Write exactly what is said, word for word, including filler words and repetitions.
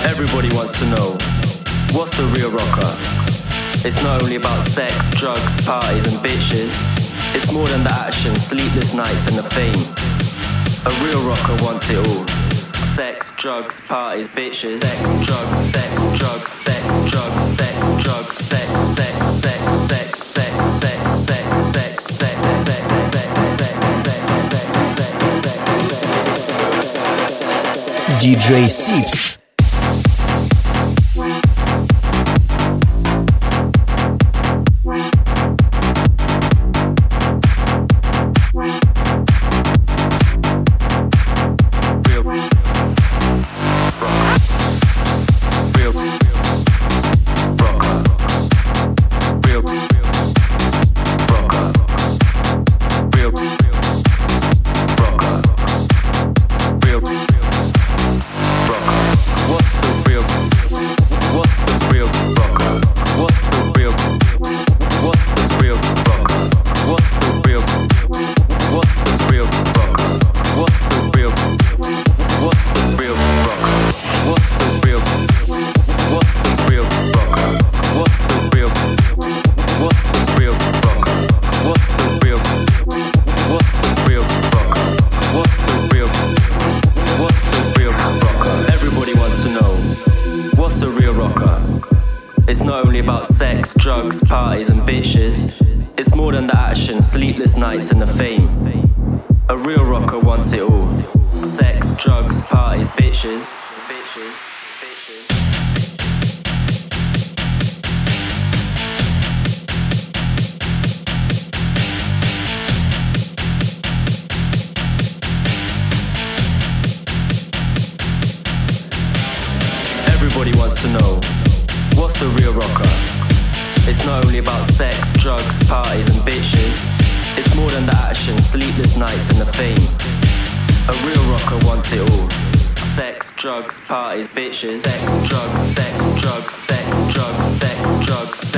Everybody wants to know, what's a real rocker? It's not only about sex, drugs, parties and bitches. It's more than the action, sleepless nights and the fame. A real rocker wants it all. Sex, drugs, parties, bitches. Sex, drugs, sex, drugs, sex, drugs, sex, drugs, sex, sex, sex, sex, sex, sex, sex, sex, sex, sex, ди джей Sips. Sleepless nights and the fame. A real rocker wants it all. Sex, drugs, parties, bitches. Bitches, bitches. Everybody wants to know, what's a real rocker? It's not only about sex, drugs, parties and bitches. It's more than the action, sleepless nights and the fame. A real rocker wants it all. Sex, drugs, parties, bitches. Sex, drugs, sex, drugs, sex, drugs, sex, drugs.